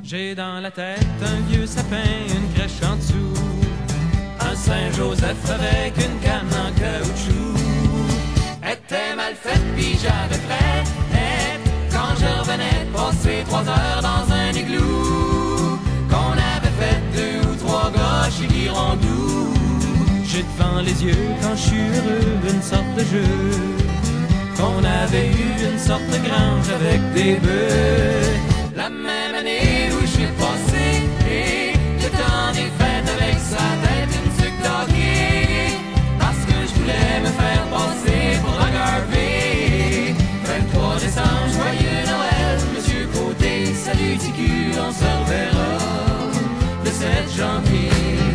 J'ai dans la tête un vieux sapin, une crèche en dessous, un Saint-Joseph avec une canne en caoutchouc. Était mal faite pis j'avais frais quand je revenais de passer 3 heures dans un igloo. Qu'on avait fait 2 ou 3 gars chez Girondou. J'ai devant les yeux quand je suis heureux une sorte de jeu. Qu'on avait eu une sorte de grange avec des bœufs. La même année où j'ai passé le temps des fêtes avec sa tête une sucre d'hockey. Parce que je voulais me faire passer pour la Garvey. 23 décembre, joyeux Noël, Monsieur Côté, salut TQ, on se reverra le 7 janvier.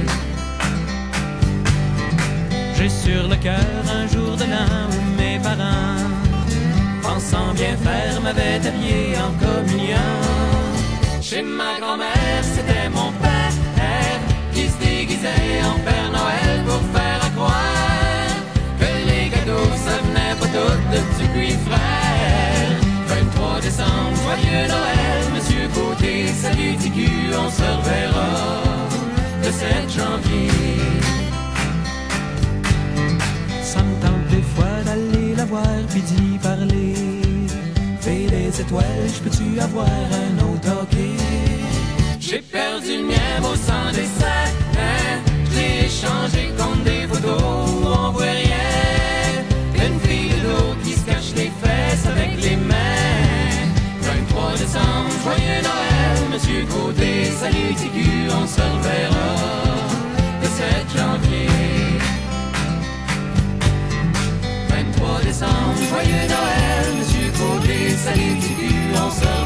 J'ai sur le cœur un jour de l'an où mes parents, pensant bien faire, m'avaient habillé en communion. Chez ma grand-mère, c'était mon père qui se déguisait en Père Noël pour faire à croire que les cadeaux, ça venait pas tout de Dupuis frère. 23 décembre, joyeux Noël, Monsieur Côté, salut TQ, on se reverra le 7 janvier. Ça me tente des fois d'aller la voir puis d'y parler. Fais des étoiles, j'peux-tu avoir un autre hockey? J'ai perdu le mien au sang des sacs, j'l'ai échangé contre des photos où on voit rien. Une fille de l'eau qui se cache les fesses avec les mains. 23 décembre, joyeux Noël, Monsieur Côté, salut TQ, on se reverra le 7 janvier. 23 décembre, joyeux Noël, Monsieur Côté, salut TQ, on se reverra